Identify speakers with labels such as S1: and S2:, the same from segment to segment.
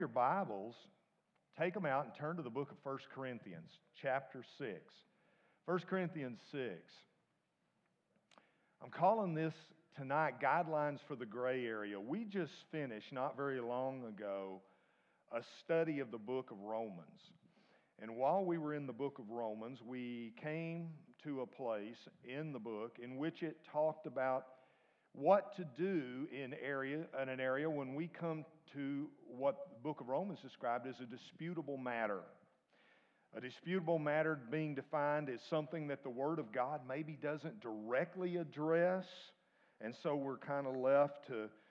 S1: Your Bibles, take them out and turn to the book of 1 Corinthians, chapter 6. 1 Corinthians 6. I'm calling this tonight Guidelines for the Gray Area. We just finished, not very long ago, a study of the book of Romans. And while we were in the book of Romans, we came to a place in the book in which it talked about what to do in an area when we come to what the book of Romans described as a disputable matter. A disputable matter being defined as something that the Word of God maybe doesn't directly address, and so we're kind of left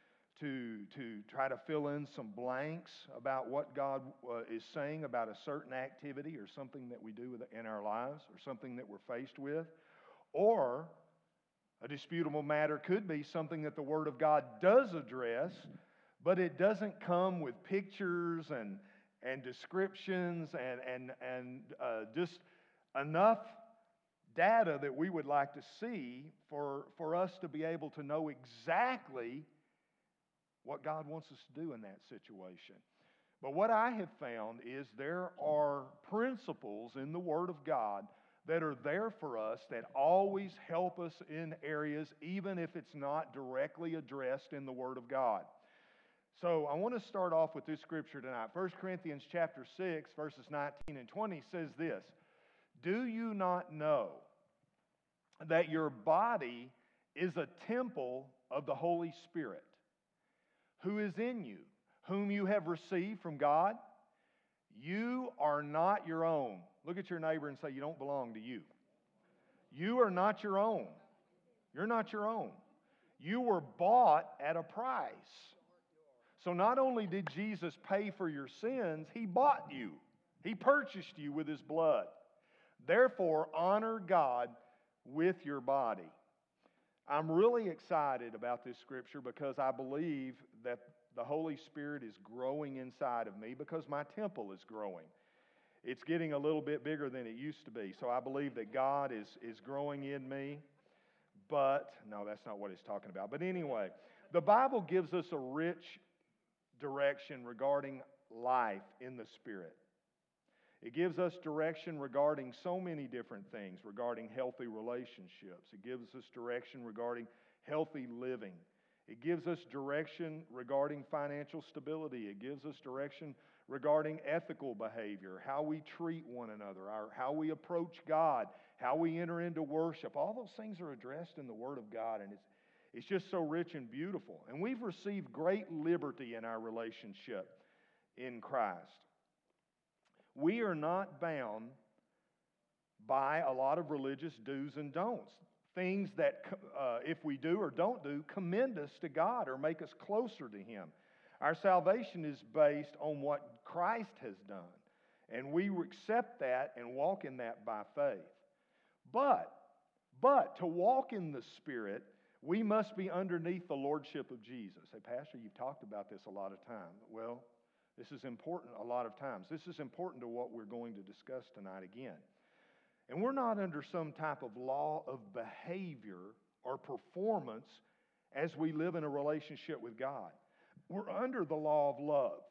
S1: to try to fill in some blanks about what God is saying about a certain activity or something that we do in our lives or something that we're faced with. Or a disputable matter could be something that the Word of God does address, but it doesn't come with pictures and descriptions and just enough data that we would like to see for us to be able to know exactly what God wants us to do in that situation. But what I have found is there are principles in the Word of God that are there for us that always help us in areas even if it's not directly addressed in the Word of God. So I want to start off with this scripture tonight. 1 Corinthians chapter 6, verses 19 and 20 says this: "Do you not know that your body is a temple of the Holy Spirit, who is in you, whom you have received from God? You are not your own." Look at your neighbor and say, "You don't belong to you." You are not your own. You're not your own. You were bought at a price. So not only did Jesus pay for your sins, He bought you. He purchased you with His blood. Therefore, honor God with your body. I'm really excited about this scripture because I believe that the Holy Spirit is growing inside of me because my temple is growing. It's getting a little bit bigger than it used to be. So I believe that God is growing in me. But, no, that's not what it's talking about. But anyway, the Bible gives us a rich direction regarding life in the Spirit. It gives us direction regarding so many different things, regarding healthy relationships. It gives us direction regarding healthy living. It gives us direction regarding financial stability. It gives us direction regarding ethical behavior, how we treat one another, how we approach God, how we enter into worship. All those things are addressed in the Word of God, and it's just so rich and beautiful. And we've received great liberty in our relationship in Christ. We are not bound by a lot of religious do's and don'ts. Things that, if we do or don't do, commend us to God or make us closer to Him. Our salvation is based on what Christ has done. And we accept that and walk in that by faith. But to walk in the Spirit, we must be underneath the lordship of Jesus. Hey, Pastor, you've talked about this a lot of times. Well, this is important a lot of times. This is important to what we're going to discuss tonight again. And we're not under some type of law of behavior or performance as we live in a relationship with God. We're under the law of love.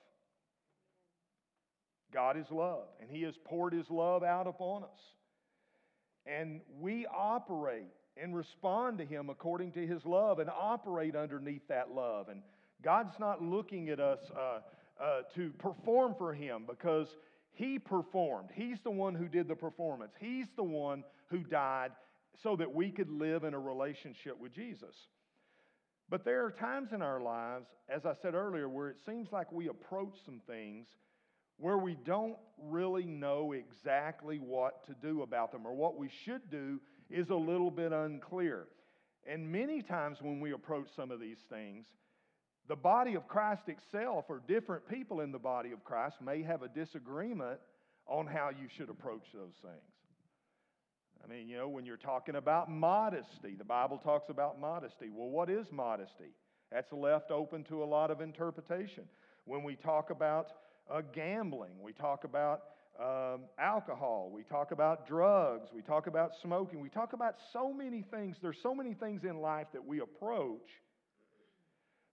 S1: God is love, and He has poured His love out upon us. And we operate and respond to Him according to His love and operate underneath that love. And God's not looking at us to perform for Him because He performed. He's the one who did the performance. He's the one who died so that we could live in a relationship with Jesus. But there are times in our lives, as I said earlier, where it seems like we approach some things where we don't really know exactly what to do about them, or what we should do is a little bit unclear. And many times when we approach some of these things, the body of Christ itself, or different people in the body of Christ, may have a disagreement on how you should approach those things. I mean, when you're talking about modesty, the Bible talks about modesty. Well, what is modesty? That's left open to a lot of interpretation. When we talk about gambling, we talk about alcohol, we talk about drugs, we talk about smoking, we talk about so many things. There's so many things in life that we approach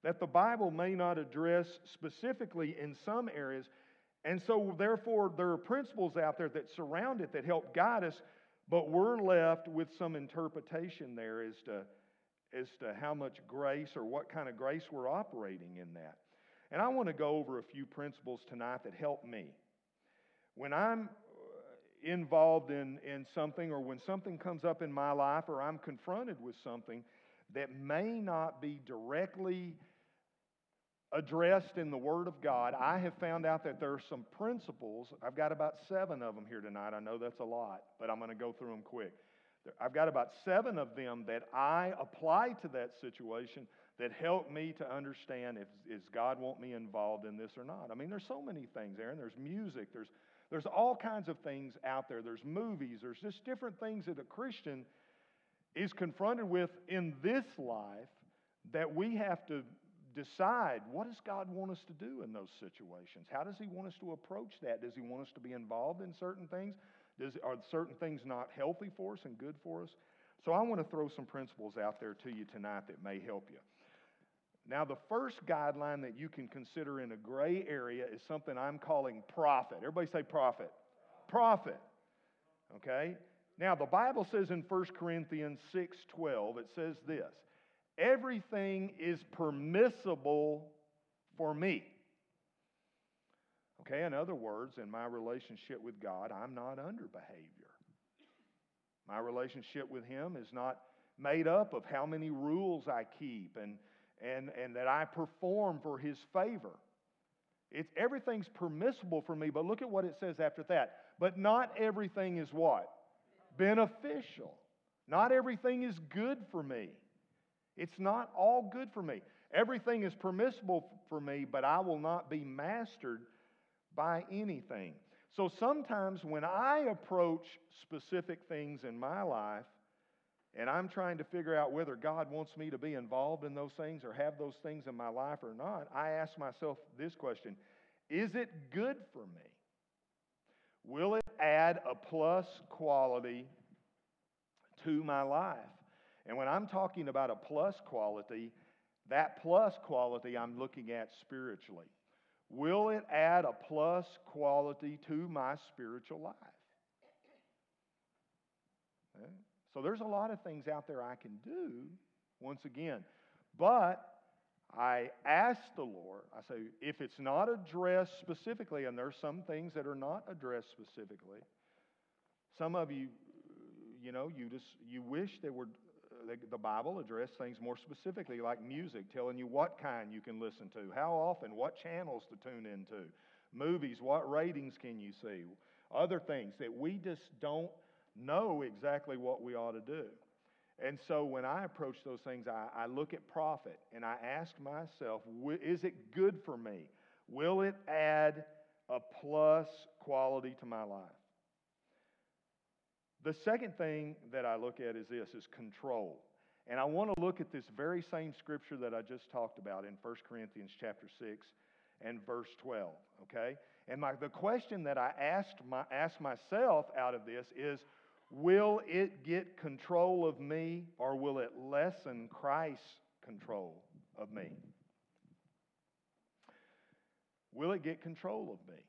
S1: that the Bible may not address specifically in some areas. And so, therefore, there are principles out there that surround it that help guide us, but we're left with some interpretation there as to how much grace or what kind of grace we're operating in that. And I want to go over a few principles tonight that help me. When I'm involved in something, or when something comes up in my life, or I'm confronted with something that may not be directly addressed in the Word of God, I have found out that there are some principles. I've got about 7 of them here tonight. I know that's a lot, but I'm going to go through them quick. I've got about 7 of them that I apply to that situation that help me to understand if God want me involved in this or not. I mean, there's so many things, Aaron. There's music. There's all kinds of things out there. There's movies. There's just different things that a Christian is confronted with in this life that we have to decide, what does God want us to do in those situations? How does He want us to approach that? Does He want us to be involved in certain things? Are certain things not healthy for us and good for us? So I want to throw some principles out there to you tonight that may help you. Now, the first guideline that you can consider in a gray area is something I'm calling profit. Everybody say profit. Profit. Okay? Now, the Bible says in 1 Corinthians 6:12, it says this: everything is permissible for me. Okay, in other words, in my relationship with God, I'm not under behavior. My relationship with Him is not made up of how many rules I keep and that I perform for His favor. Everything's permissible for me, but look at what it says after that. But not everything is what? Beneficial. Not everything is good for me. It's not all good for me. Everything is permissible for me, but I will not be mastered by anything. So sometimes when I approach specific things in my life, and I'm trying to figure out whether God wants me to be involved in those things or have those things in my life or not, I ask myself this question: is it good for me? Will it add a plus quality to my life? And when I'm talking about a plus quality, that plus quality I'm looking at spiritually. Will it add a plus quality to my spiritual life? Okay. So there's a lot of things out there I can do, once again. But I ask the Lord, I say, if it's not addressed specifically, and there's some things that are not addressed specifically, some of you, you wish there were the Bible addressed things more specifically, like music, telling you what kind you can listen to, how often, what channels to tune into, movies, what ratings can you see, other things that we just don't know exactly what we ought to do. And so when I approach those things, I look at profit and I ask myself, is it good for me? Will it add a plus quality to my life? The second thing that I look at is control. And I want to look at this very same scripture that I just talked about in 1 Corinthians chapter 6 and verse 12, okay? And the question that I asked myself out of this is, will it get control of me, or will it lessen Christ's control of me? Will it get control of me?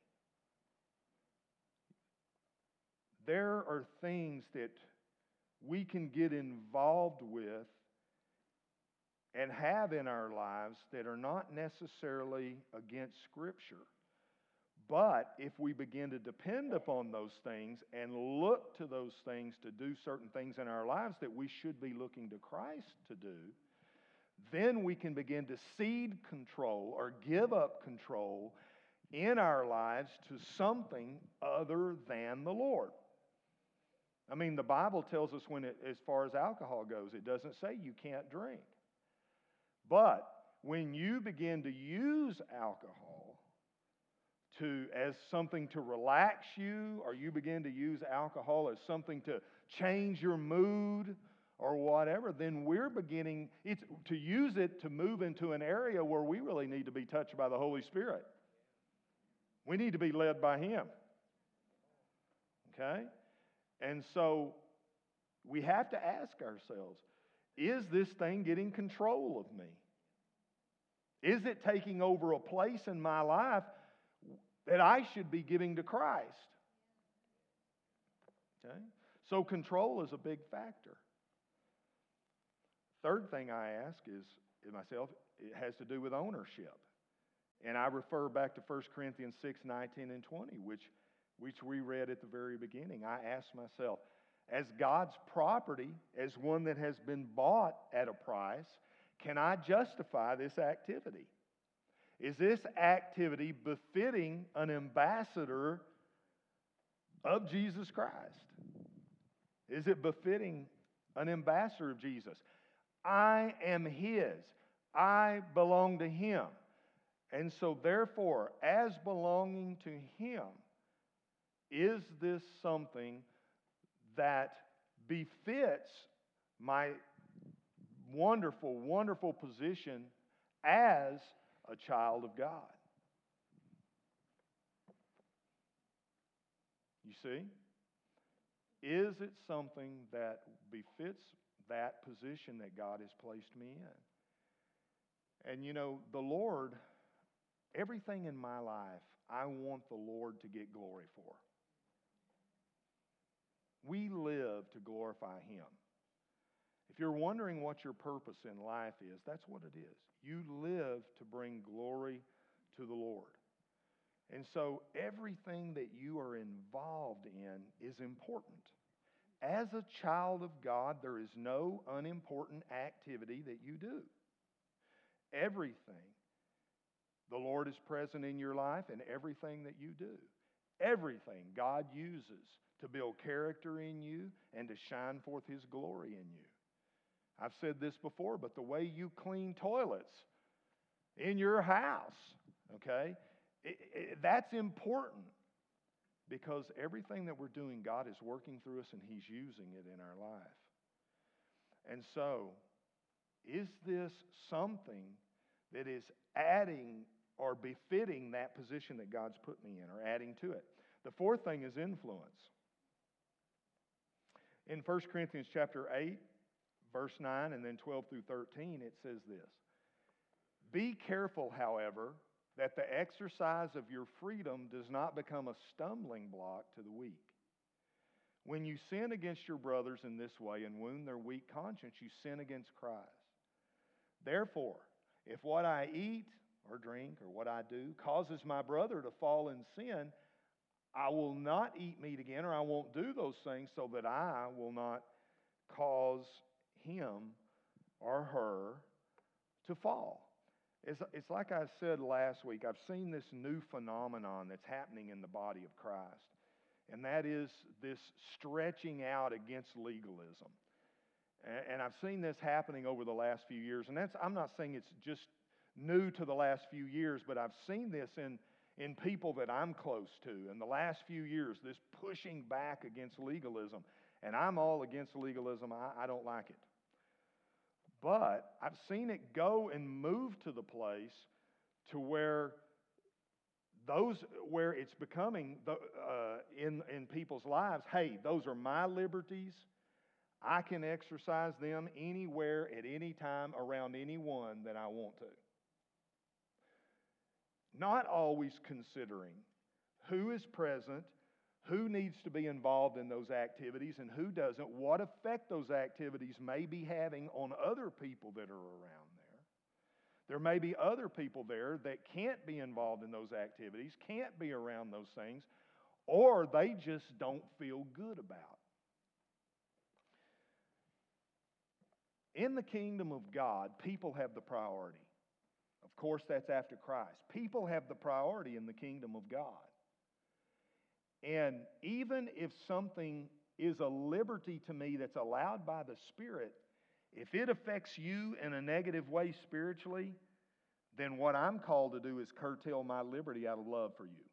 S1: There are things that we can get involved with and have in our lives that are not necessarily against Scripture. But if we begin to depend upon those things and look to those things to do certain things in our lives that we should be looking to Christ to do, then we can begin to cede control or give up control in our lives to something other than the Lord. I mean, the Bible tells us as far as alcohol goes, it doesn't say you can't drink. But when you begin to use alcohol as something to relax you, or you begin to use alcohol as something to change your mood or whatever, then we're beginning to use it to move into an area where we really need to be touched by the Holy Spirit. We need to be led by Him. Okay? And so we have to ask ourselves, is this thing getting control of me? Is it taking over a place in my life that I should be giving to Christ? Okay? So control is a big factor. Third thing I ask is myself, it has to do with ownership. And I refer back to 1 Corinthians 6, 19 and 20, which we read at the very beginning. I ask myself, as God's property, as one that has been bought at a price, can I justify this activity? Is this activity befitting an ambassador of Jesus Christ? Is it befitting an ambassador of Jesus? I am His. I belong to Him. And so therefore, as belonging to Him, is this something that befits my wonderful, wonderful position as a child of God? You see? Is it something that befits that position that God has placed me in? And you know, the Lord, everything in my life, I want the Lord to get glory for. We live to glorify Him. If you're wondering what your purpose in life is, that's what it is. You live to bring glory to the Lord. And so everything that you are involved in is important. As a child of God, there is no unimportant activity that you do. Everything. The Lord is present in your life in everything that you do. Everything God uses to build character in you and to shine forth His glory in you. I've said this before, but the way you clean toilets in your house, okay, that's important, because everything that we're doing, God is working through us and He's using it in our life. And so, is this something that is adding or befitting that position that God's put me in, or adding to it? The fourth thing is influence. In 1 Corinthians chapter 8, verse 9, and then 12 through 13, it says this: "Be careful, however, that the exercise of your freedom does not become a stumbling block to the weak. When you sin against your brothers in this way and wound their weak conscience, you sin against Christ. Therefore, if what I eat or drink or what I do causes my brother to fall in sin, I will not eat meat again, or I won't do those things, so that I will not cause him or her to fall." It's like I said last week, I've seen this new phenomenon that's happening in the body of Christ. And that is this stretching out against legalism. And I've seen this happening over the last few years. And I'm not saying it's just new to the last few years, but I've seen this in people that I'm close to in the last few years, this pushing back against legalism. And I'm all against legalism. I don't like it. But I've seen it go and move to the place to where it's becoming in people's lives, hey, those are my liberties. I can exercise them anywhere, at any time, around anyone that I want to. Not always considering who is present, who needs to be involved in those activities, and who doesn't, what effect those activities may be having on other people that are around there. There may be other people there that can't be involved in those activities, can't be around those things, or they just don't feel good about. In the kingdom of God, people have the priority. Of course, that's after Christ. People have the priority in the kingdom of God. And even if something is a liberty to me that's allowed by the Spirit, if it affects you in a negative way spiritually, then what I'm called to do is curtail my liberty out of love for you.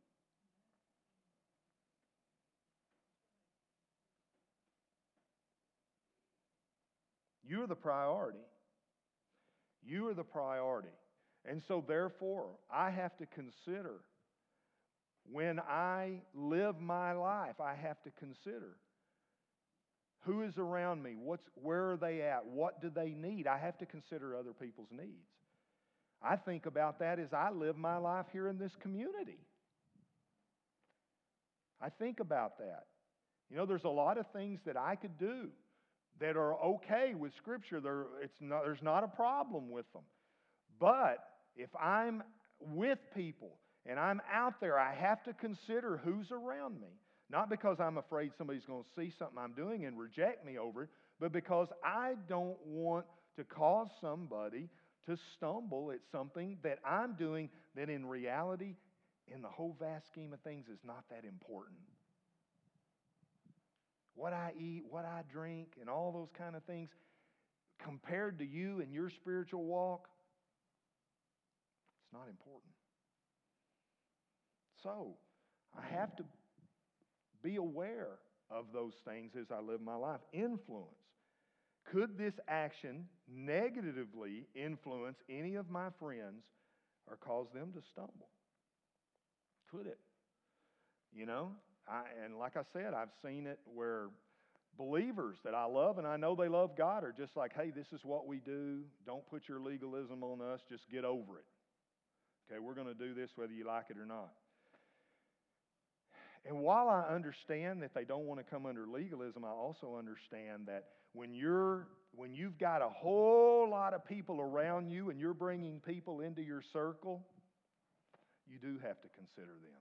S1: You're the priority. You are the priority. And so therefore, I have to consider, when I live my life, I have to consider who is around me, where are they at, what do they need. I have to consider other people's needs. I think about that as I live my life here in this community. I think about that. You know, there's a lot of things that I could do that are okay with Scripture. There's not a problem with them. But if I'm with people and I'm out there, I have to consider who's around me. Not because I'm afraid somebody's going to see something I'm doing and reject me over it, but because I don't want to cause somebody to stumble at something that I'm doing that in reality, in the whole vast scheme of things, is not that important. What I eat, what I drink, and all those kind of things, compared to you and your spiritual walk, it's not important. So, I have to be aware of those things as I live my life. Influence. Could this action negatively influence any of my friends or cause them to stumble? Could it? You know, and like I said, I've seen it where believers that I love and I know they love God are just like, hey, this is what we do. Don't put your legalism on us. Just get over it. Okay, we're going to do this whether you like it or not. And while I understand that they don't want to come under legalism, I also understand that when you've got a whole lot of people around you and you're bringing people into your circle, you do have to consider them.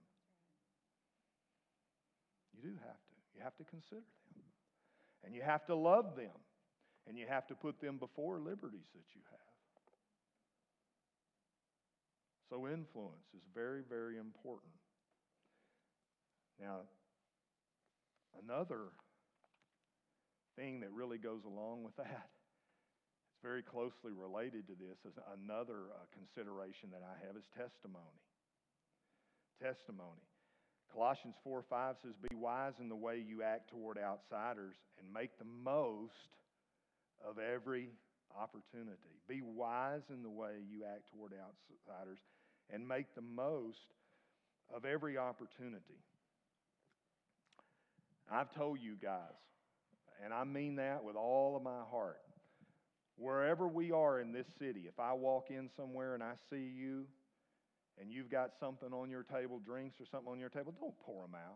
S1: You do have to. You have to consider them. And you have to love them. And you have to put them before liberties that you have. So influence is very, very important. Now, another thing that really goes along with that, it's very closely related to this, is another consideration that I have is testimony. Testimony. Colossians 4:5 says, be wise in the way you act toward outsiders and make the most of every opportunity. Be wise in the way you act toward outsiders and make the most of every opportunity. I've told you guys, and I mean that with all of my heart, wherever we are in this city, if I walk in somewhere and I see you and you've got something on your table, drinks or something on your table, don't pour them out.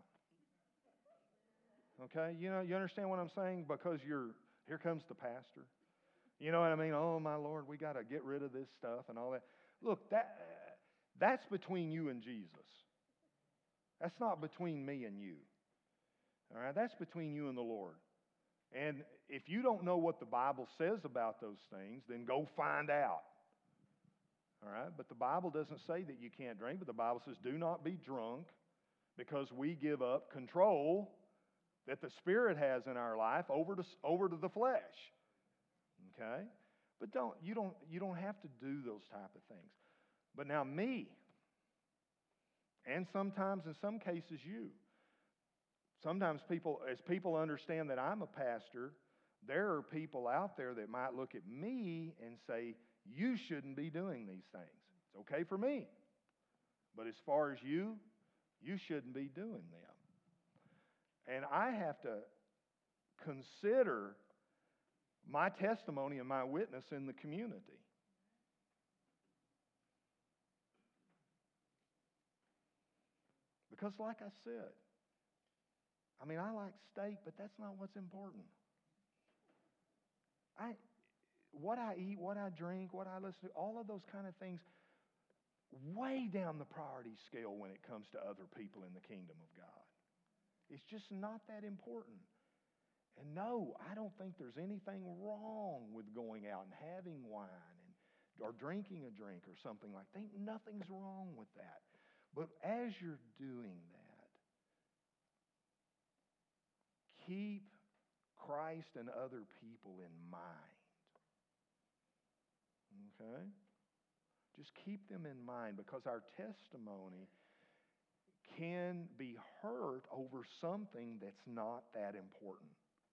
S1: Okay? You know, you understand what I'm saying? Because here comes the pastor. You know what I mean? Oh, my Lord, we got to get rid of this stuff and all that. Look, that's between you and Jesus. That's not between me and you. All right? That's between you and the Lord. And if you don't know what the Bible says about those things, then go find out. All right? But the Bible doesn't say that you can't drink, but the Bible says do not be drunk because we give up control that the Spirit has in our life over to the flesh. Okay? But you don't have to do those type of things. But now me, and sometimes in some cases you, sometimes as people understand that I'm a pastor, there are people out there that might look at me and say, you shouldn't be doing these things. It's okay for me. But as far as you shouldn't be doing them. And I have to consider my testimony and my witness in the community. Because like I said, I like steak, but that's not what's important. What I eat, what I drink, what I listen to, all of those kind of things, way down the priority scale when it comes to other people in the kingdom of God. It's just not that important. And no, I don't think there's anything wrong with going out and having wine or drinking a drink or something like that. Nothing's wrong with that. But as you're doing that, keep Christ and other people in mind. Okay? Just keep them in mind because our testimony can be hurt over something that's not that important.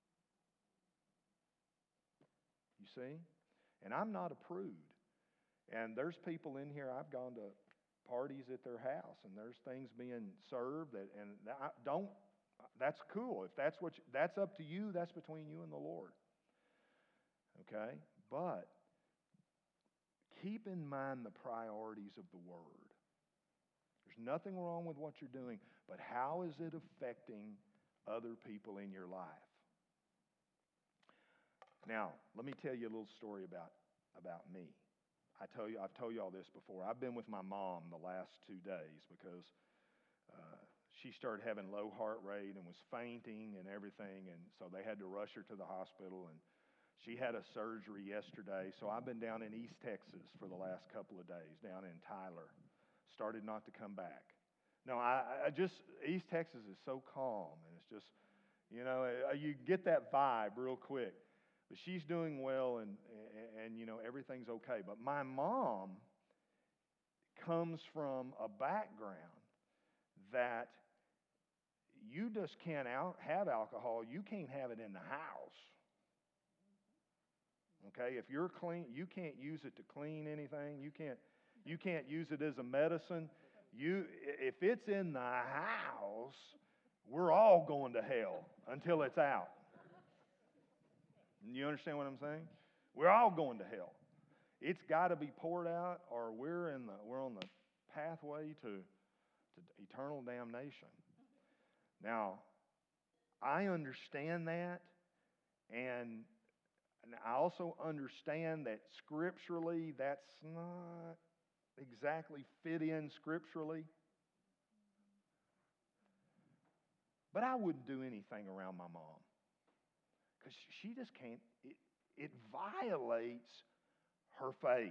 S1: You see? And I'm not a prude. And there's people in here, I've gone to parties at their house and there's things being served that's cool. If that's up to you, that's between you and the Lord. Okay? But keep in mind the priorities of the Word. There's nothing wrong with what you're doing, but how is it affecting other people in your life? Now, let me tell you a little story about me. I've told you all this before. I've been with my mom the last 2 days because she started having low heart rate and was fainting and everything, and so they had to rush her to the hospital, and she had a surgery yesterday. So I've been down in East Texas for the last couple of days, down in Tyler. Started not to come back. No, I just, East Texas is so calm, and it's just, you get that vibe real quick. But she's doing well, and everything's okay. But my mom comes from a background that you just can't have alcohol. You can't have it in the house. Okay, if you're clean, you can't use it to clean anything. You can't use it as a medicine. If it's in the house, we're all going to hell until it's out. You understand what I'm saying? We're all going to hell. It's got to be poured out, or we're on the pathway to eternal damnation. Now, I understand that, and I also understand that scripturally that's not exactly fit in scripturally. But I wouldn't do anything around my mom because she just can't. It violates her faith.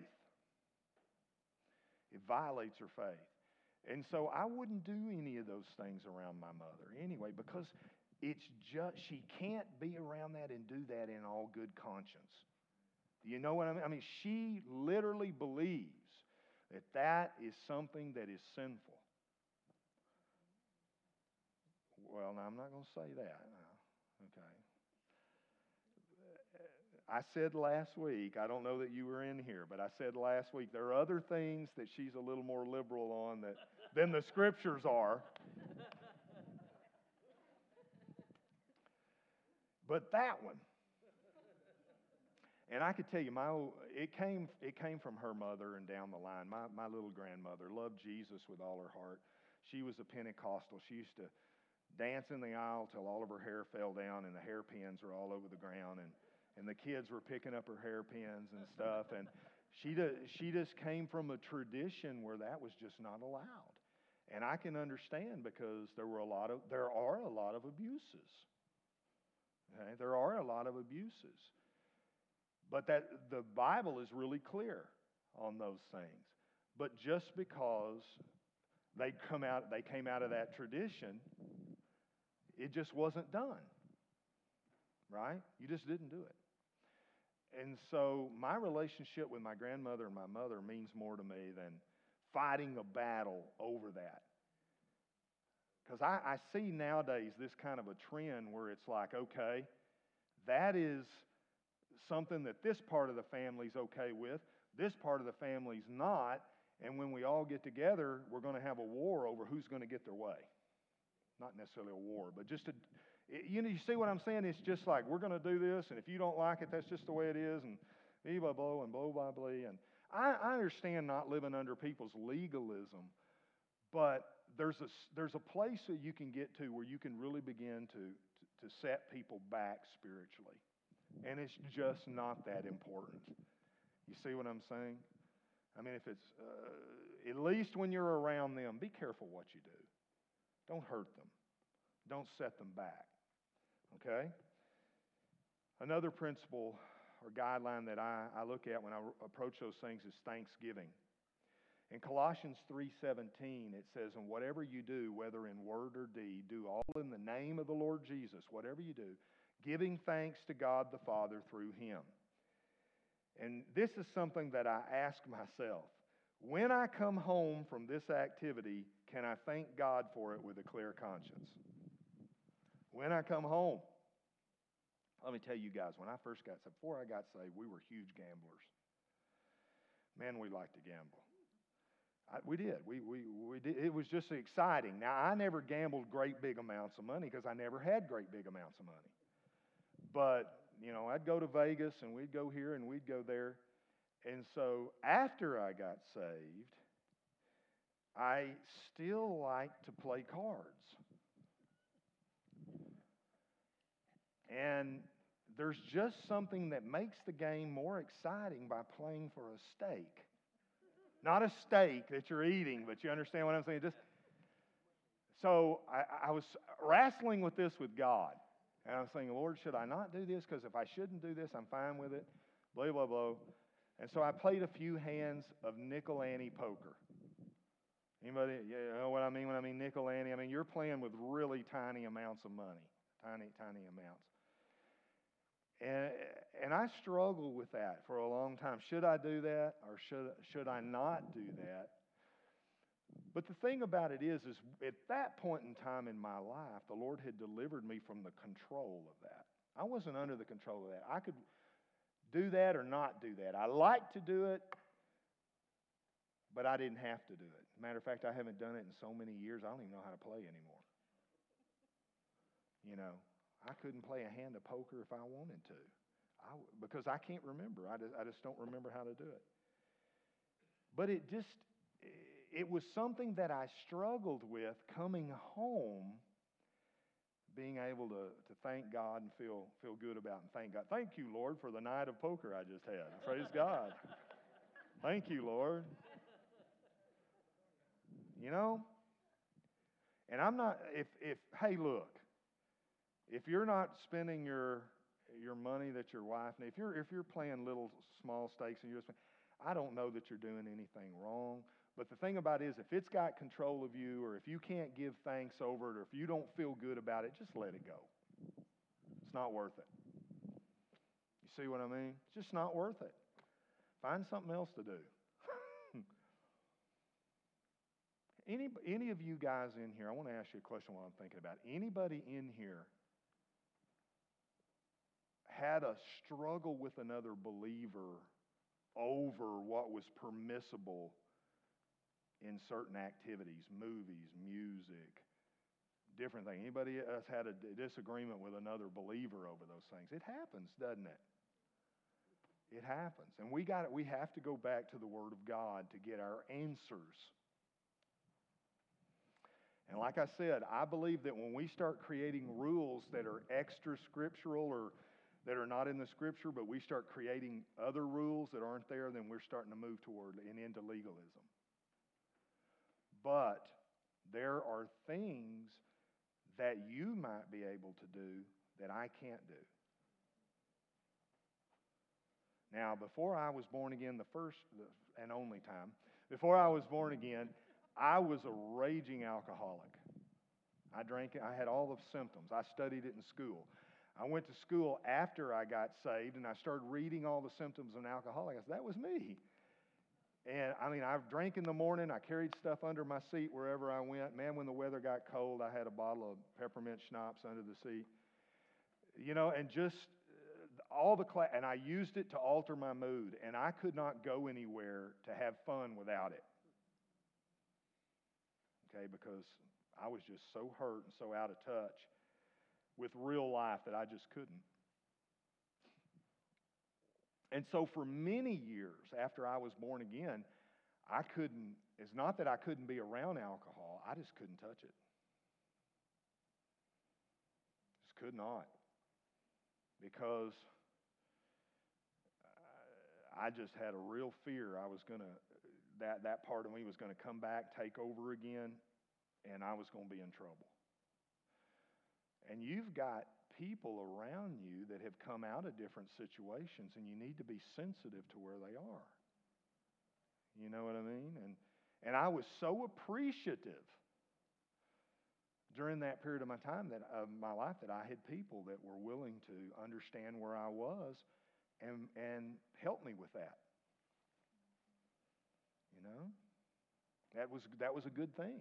S1: It violates her faith. And so I wouldn't do any of those things around my mother anyway, because it's just, she can't be around that and do that in all good conscience. Do you know what I mean? I mean, she literally believes that is something that is sinful. Well, now, I'm not going to say that now. Okay. I said last week, I don't know that you were in here, but I said last week, there are other things that she's a little more liberal on than the scriptures are. But that one, and I could tell you, it came from her mother and down the line. My little grandmother loved Jesus with all her heart. She was a Pentecostal. She used to dance in the aisle till all of her hair fell down and the hairpins were all over the ground, and the kids were picking up her hairpins and stuff. And she just came from a tradition where that was just not allowed. And I can understand, because there are a lot of abuses. Okay? There are a lot of abuses. But that the Bible is really clear on those things. But just because they came out of that tradition, it just wasn't done. Right? You just didn't do it. And so my relationship with my grandmother and my mother means more to me than fighting a battle over that. Because I see nowadays this kind of a trend where it's like, okay, that is something that this part of the family's okay with, this part of the family's not, and when we all get together, we're going to have a war over who's going to get their way. Not necessarily a war, but just you see what I'm saying? It's just like, we're going to do this, and if you don't like it, that's just the way it is, and blah, blah, and blow, blah, blah. And I understand not living under people's legalism, but there's a place that you can get to where you can really begin to set people back spiritually. And it's just not that important. You see what I'm saying? I mean, if it's, at least when you're around them, be careful what you do. Don't hurt them. Don't set them back. Okay? Another principle or guideline that I look at when I approach those things is thanksgiving. In Colossians 3:17, it says, "And whatever you do, whether in word or deed, do all in the name of the Lord Jesus," whatever you do, "giving thanks to God the Father through Him." And this is something that I ask myself. When I come home from this activity, can I thank God for it with a clear conscience? When I come home. Let me tell you guys, when I first got saved, before I got saved, we were huge gamblers. Man, we liked to gamble. We did. We did. It was just exciting. Now, I never gambled great big amounts of money because I never had great big amounts of money. But, I'd go to Vegas and we'd go here and we'd go there. And so after I got saved, I still like to play cards. And there's just something that makes the game more exciting by playing for a stake. Not a steak that you're eating, but you understand what I'm saying? So I was wrestling with this with God. And I was thinking, Lord, should I not do this? Because if I shouldn't do this, I'm fine with it. Blah, blah, blah. And so I played a few hands of nickel ante poker. Anybody, you know what I mean when I mean nickel ante? I mean, you're playing with really tiny amounts of money. Tiny amounts. And I struggled with that for a long time. Should I do that or should I not do that? But the thing about it is at that point in time in my life, the Lord had delivered me from the control of that. I wasn't under the control of that. I could do that or not do that. I like to do it, but I didn't have to do it. Matter of fact, I haven't done it in so many years, I don't even know how to play anymore. You know, I couldn't play a hand of poker if I wanted to because I can't remember. I just don't remember how to do it. But it was something that I struggled with coming home, being able to thank God and feel good about and thank God. Thank you, Lord, for the night of poker I just had. Praise God. Thank you, Lord. You know? And I'm not, hey, look, if you're not spending your money that your wife, and if you're playing little small stakes and you're just, I don't know that you're doing anything wrong. But the thing about it is, if it's got control of you, or if you can't give thanks over it, or if you don't feel good about it, just let it go. It's not worth it. You see what I mean? It's just not worth it. Find something else to do. Any of you guys in here, I want to ask you a question while I'm thinking about it. Anybody in here had a struggle with another believer over what was permissible in certain activities, movies, music, different things? Anybody else had a disagreement with another believer over those things? It happens, doesn't it? It happens. And we have to go back to the Word of God to get our answers. And like I said, I believe that when we start creating rules that are extra scriptural or that are not in the Scripture, but we start creating other rules that aren't there, then we're starting to move toward and into legalism. But there are things that you might be able to do that I can't do. Now, before I was born again, the first and only time, before I was born again, I was a raging alcoholic. I drank it. I had all the symptoms. I studied it in school. I went to school after I got saved, and I started reading all the symptoms of an alcoholic. I said, that was me. And I mean, I drank in the morning. I carried stuff under my seat wherever I went. Man, when the weather got cold, I had a bottle of peppermint schnapps under the seat. You know, and just all the class, and I used it to alter my mood. And I could not go anywhere to have fun without it. Okay, because I was just so hurt and so out of touch with real life that I just couldn't. And so for many years after I was born again, it's not that I couldn't be around alcohol, I just couldn't touch it. Just could not. Because I just had a real fear that part of me was going to come back, take over again, and I was going to be in trouble. And you've got people around you that have come out of different situations, and you need to be sensitive to where they are. You know what I mean? And I was so appreciative during that period of my time of my life that I had people that were willing to understand where I was and help me with that. You know? That was a good thing.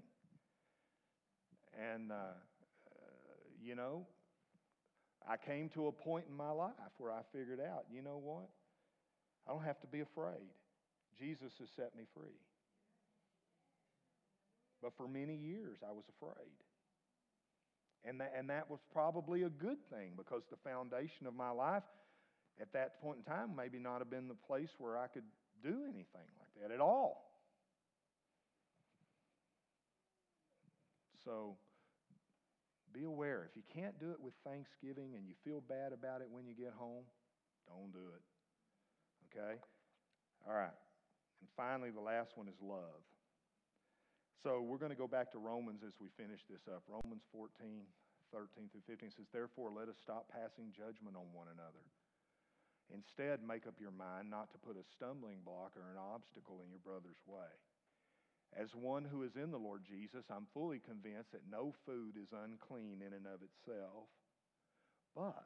S1: And you know, I came to a point in my life where I figured out, you know what? I don't have to be afraid. Jesus has set me free. But for many years, I was afraid. And that was probably a good thing, because the foundation of my life at that point in time maybe not have been the place where I could do anything like that at all. So be aware. If you can't do it with Thanksgiving and you feel bad about it when you get home, don't do it. Okay? All right. And finally, the last one is love. So we're going to go back to Romans as we finish this up. Romans 14:13 through 15 says, "Therefore, let us stop passing judgment on one another. Instead, make up your mind not to put a stumbling block or an obstacle in your brother's way. As one who is in the Lord Jesus, I'm fully convinced that no food is unclean in and of itself. But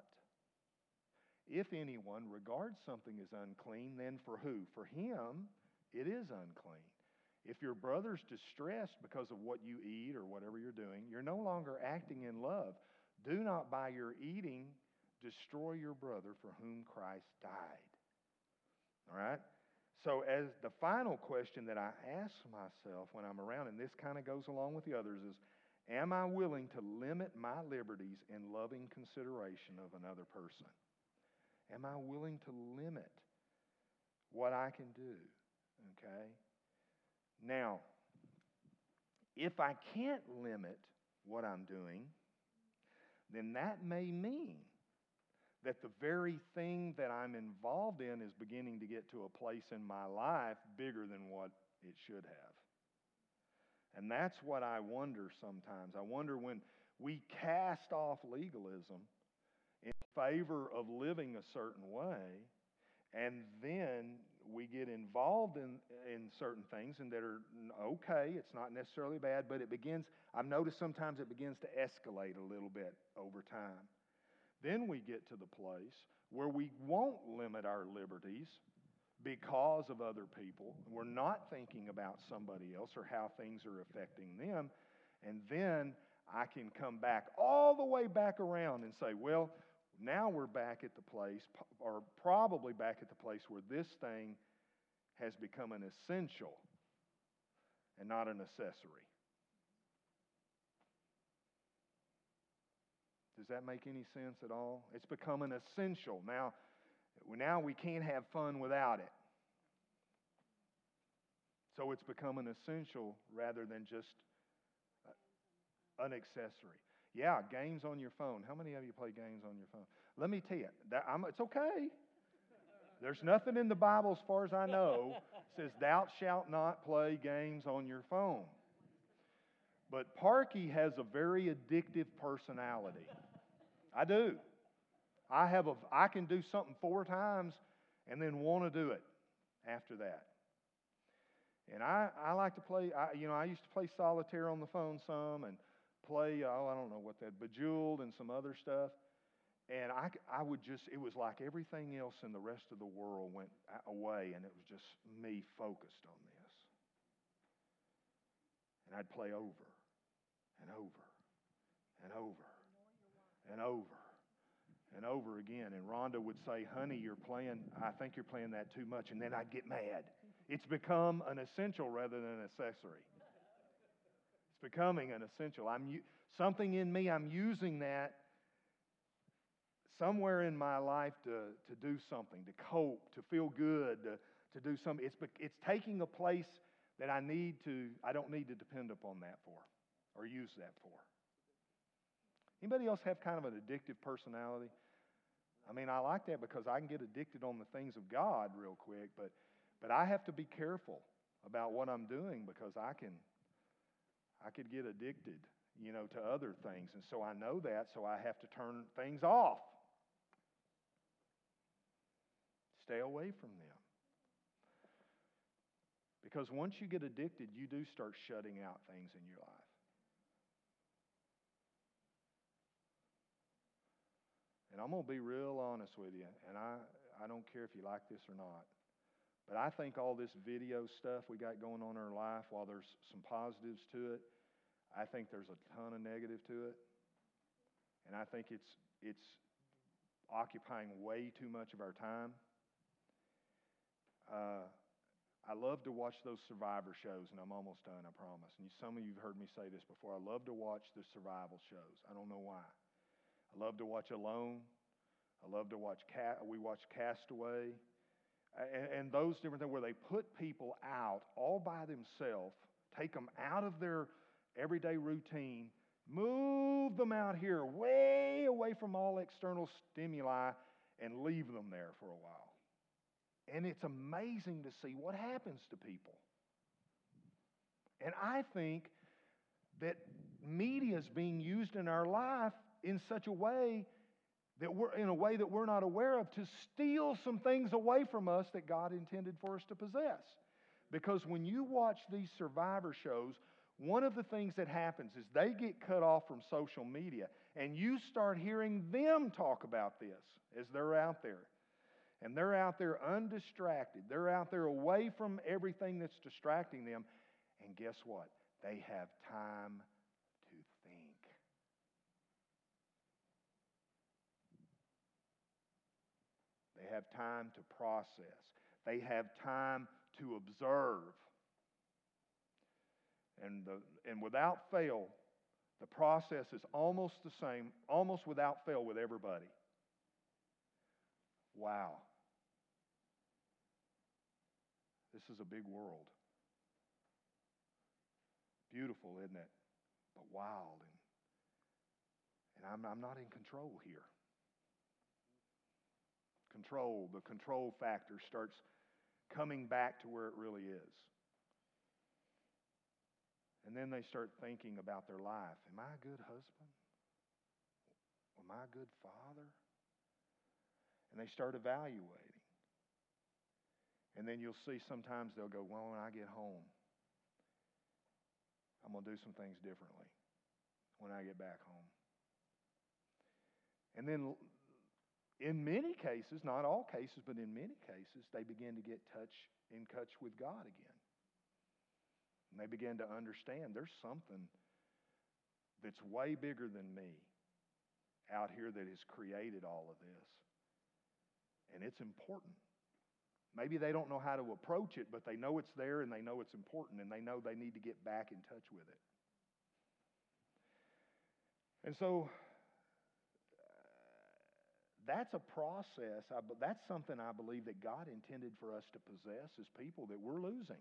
S1: if anyone regards something as unclean, then for who? For him, it is unclean. If your brother's distressed because of what you eat or whatever you're doing, you're no longer acting in love. Do not by your eating destroy your brother for whom Christ died." All right? So as the final question that I ask myself when I'm around, and this kind of goes along with the others, is, am I willing to limit my liberties in loving consideration of another person? Am I willing to limit what I can do? Okay? Now, if I can't limit what I'm doing, then that may mean that the very thing that I'm involved in is beginning to get to a place in my life bigger than what it should have. And that's what I wonder sometimes. I wonder when we cast off legalism in favor of living a certain way, and then we get involved in certain things and that are okay, it's not necessarily bad, but I've noticed sometimes it begins to escalate a little bit over time. Then we get to the place where we won't limit our liberties because of other people. We're not thinking about somebody else or how things are affecting them. And then I can come back all the way back around and say, well, now we're back at the place, or probably back at the place where this thing has become an essential and not an accessory. Does that make any sense at all? It's become an essential. Now we can't have fun without it. So it's become an essential rather than just an accessory. Yeah, games on your phone. How many of you play games on your phone? Let me tell you, it's okay. There's nothing in the Bible, as far as I know, says thou shalt not play games on your phone. But Parky has a very addictive personality. I do. I can do something 4 times and then want to do it after that. And I like to play, I used to play solitaire on the phone some and play, I don't know what that, Bejeweled and some other stuff. And it was like everything else in the rest of the world went away and it was just me focused on this. And I'd play over and over and over and over and over again. And Rhonda would say, honey, I think you're playing that too much. And then I'd get mad. It's become an essential rather than an accessory. It's becoming an essential. Something in me, I'm using that somewhere in my life to do something, to cope, to feel good, to do something. It's taking a place that I don't need to depend upon that for or use that for. Anybody else have kind of an addictive personality? I mean, I like that because I can get addicted on the things of God real quick, but I have to be careful about what I'm doing because I could get addicted, to other things. And so I know that, so I have to turn things off. Stay away from them. Because once you get addicted, you do start shutting out things in your life. And I'm going to be real honest with you, and I don't care if you like this or not, but I think all this video stuff we got going on in our life, while there's some positives to it, I think there's a ton of negative to it. And I think it's occupying way too much of our time. I love to watch those survivor shows, and I'm almost done, I promise. And some of you have heard me say this before. I love to watch the survival shows. I don't know why. I love to watch Alone. I love to watch we watch Castaway. and those different things where they put people out all by themselves, take them out of their everyday routine, move them out here way away from all external stimuli, and leave them there for a while. And it's amazing to see what happens to people. And I think that media is being used in our life in such a way that we're not aware of, to steal some things away from us that God intended for us to possess. Because when you watch these survivor shows, one of the things that happens is they get cut off from social media, and you start hearing them talk about this as they're out there. And they're out there undistracted. They're out there away from everything that's distracting them. And guess what? They have time to think. They have time to process. They have time to observe. And without fail, the process is almost the same, almost without fail with everybody. Wow. This is a big world. Beautiful, isn't it? But wild. And I'm not in control here. The control factor starts coming back to where it really is. And then they start thinking about their life. Am I a good husband? Am I a good father? And they start evaluating. And then you'll see sometimes they'll go, well, when I get home, I'm going to do some things differently when I get back home. And then in many cases, not all cases, but in many cases, they begin to get in touch with God again. And they begin to understand there's something that's way bigger than me out here that has created all of this. And it's important. Maybe they don't know how to approach it, but they know it's there and they know it's important and they know they need to get back in touch with it. And so that's a process. That's something I believe that God intended for us to possess as people that we're losing.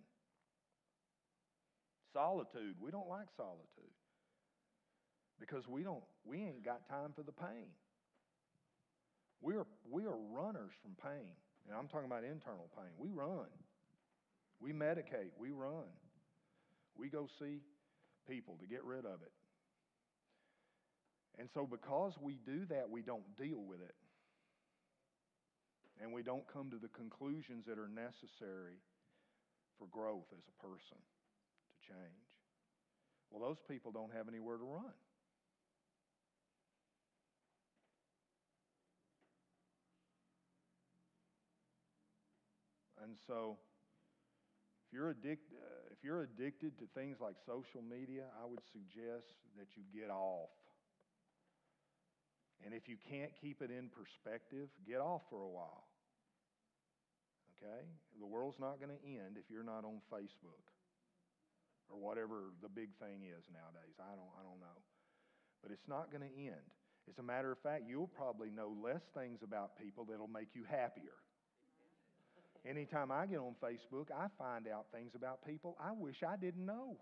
S1: Solitude. We don't like solitude because we ain't got time for the pain. We are runners from pain. And I'm talking about internal pain. We run. We medicate. We run. We go see people to get rid of it. And so because we do that, we don't deal with it. And we don't come to the conclusions that are necessary for growth as a person to change. Well, those people don't have anywhere to run. And so, if you're addicted to things like social media, I would suggest that you get off. And if you can't keep it in perspective, get off for a while. Okay? The world's not going to end if you're not on Facebook or whatever the big thing is nowadays. I don't know. But it's not going to end. As a matter of fact, you'll probably know less things about people that'll make you happier. Anytime I get on Facebook, I find out things about people I wish I didn't know.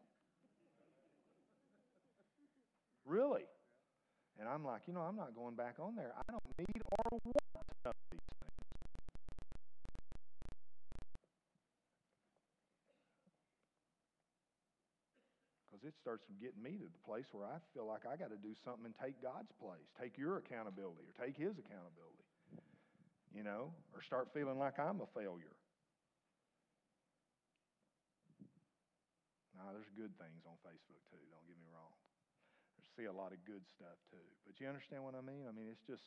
S1: Really. And I'm like, I'm not going back on there. I don't need or want to know these things. Because it starts getting me to the place where I feel like I got to do something and take God's place. Take your accountability or take His accountability. Or start feeling like I'm a failure. Now, there's good things on Facebook too, don't get me wrong. I see a lot of good stuff too. But you understand what I mean? I mean, it's just,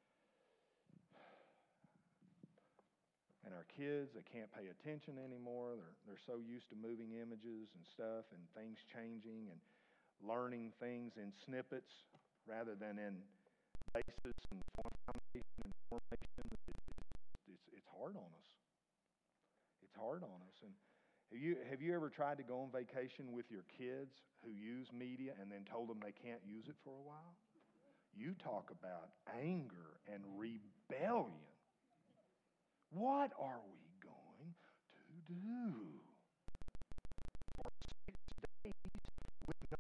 S1: and our kids, they can't pay attention anymore. They're so used to moving images and stuff and things changing and learning things in snippets rather than in basis and foundation and formation. It's hard on us. It's hard on us. And have you ever tried to go on vacation with your kids who use media and then told them they can't use it for a while? You talk about anger and rebellion. What are we going do? For 6 days with no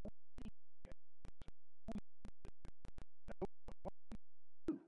S1: food.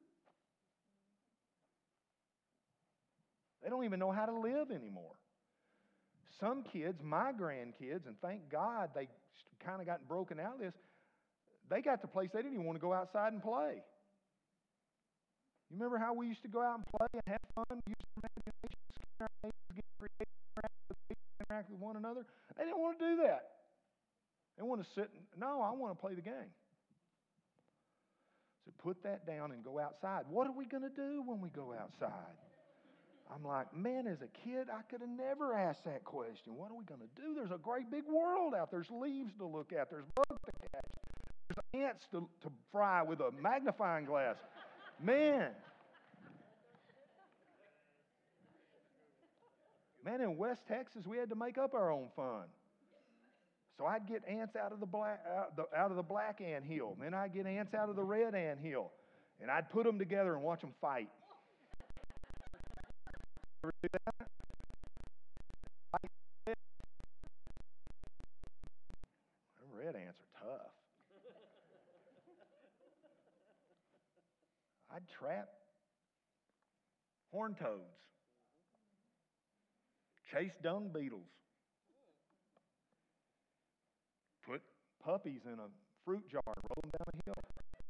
S1: They don't even know how to live anymore. Some kids, my grandkids, and thank God they kind of gotten broken out of this, they got to a place they didn't even want to go outside and play. You remember how we used to go out and play and have fun, use our imagination, skin our faces, get creative, interact with one another? They didn't want to do that. They want to sit and, no, I want to play the game. So put that down and go outside. What are we going to do when we go outside? I'm like, man, as a kid, I could have never asked that question. What are we going to do? There's a great big world out there. There's leaves to look at. There's bugs to catch. There's ants to fry with a magnifying glass. Man, in West Texas, we had to make up our own fun. So I'd get ants out of the black ant hill. Then I'd get ants out of the red ant hill. And I'd put them together and watch them fight. Ever do that? Red ants are tough. I'd trap horned toads, chase dung beetles, put puppies in a fruit jar and roll them down a hill.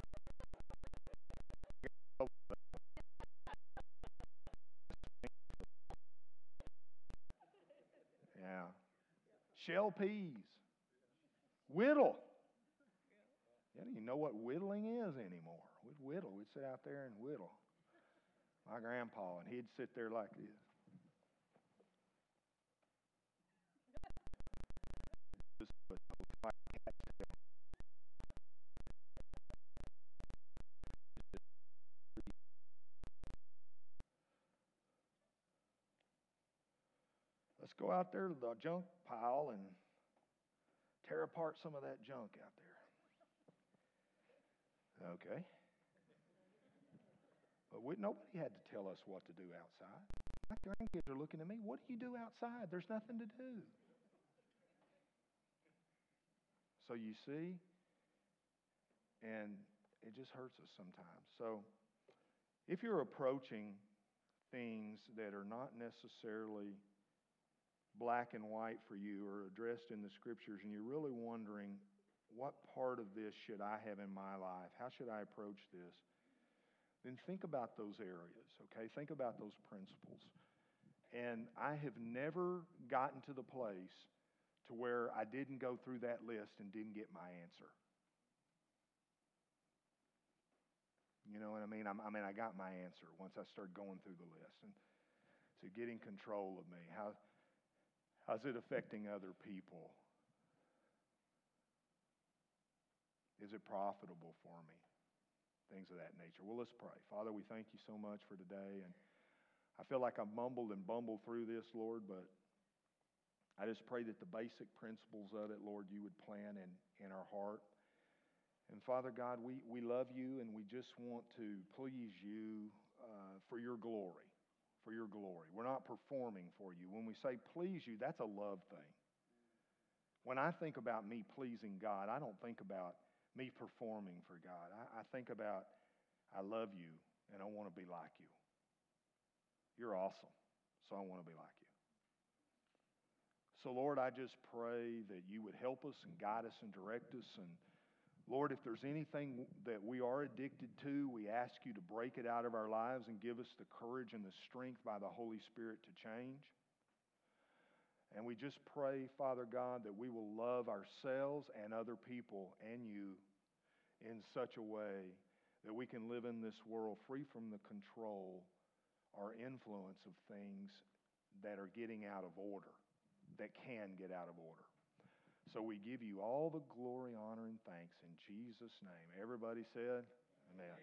S1: Yeah. Shell peas. Whittle. You don't even know what whittling is anymore. We'd whittle. We'd sit out there and whittle. My grandpa, and he'd sit there like this. Let's go out there to the junk pile and tear apart some of that junk out there. Okay. But nobody had to tell us what to do outside. My grandkids are looking at me. What do you do outside? There's nothing to do. So you see, and it just hurts us sometimes. So if you're approaching things that are not necessarily black and white for you or addressed in the scriptures, and you're really wondering, what part of this should I have in my life? How should I approach this? Then think about those areas, okay? Think about those principles. And I have never gotten to the place to where I didn't go through that list and didn't get my answer. You know what I mean? I got my answer once I started going through the list. And so getting control of me. How's it affecting other people? Is it profitable for me? Things of that nature. Well, let's pray. Father, we thank you so much for today. And I feel like I've mumbled and bumbled through this, Lord, but I just pray that the basic principles of it, Lord, you would plant in our heart. And Father God, we love you, and we just want to please you for your glory. For your glory. We're not performing for you. When we say please you, that's a love thing. When I think about me pleasing God, I don't think about me performing for God. I think about I love you, and I want to be like you. You're awesome, so I want to be like you. So, Lord, I just pray that you would help us and guide us and direct us. And, Lord, if there's anything that we are addicted to, we ask you to break it out of our lives and give us the courage and the strength by the Holy Spirit to change. And we just pray, Father God, that we will love ourselves and other people and you in such a way that we can live in this world free from the control or influence of things that are getting out of order, that can get out of order. So we give you all the glory, honor, and thanks in Jesus' name. Everybody said, amen.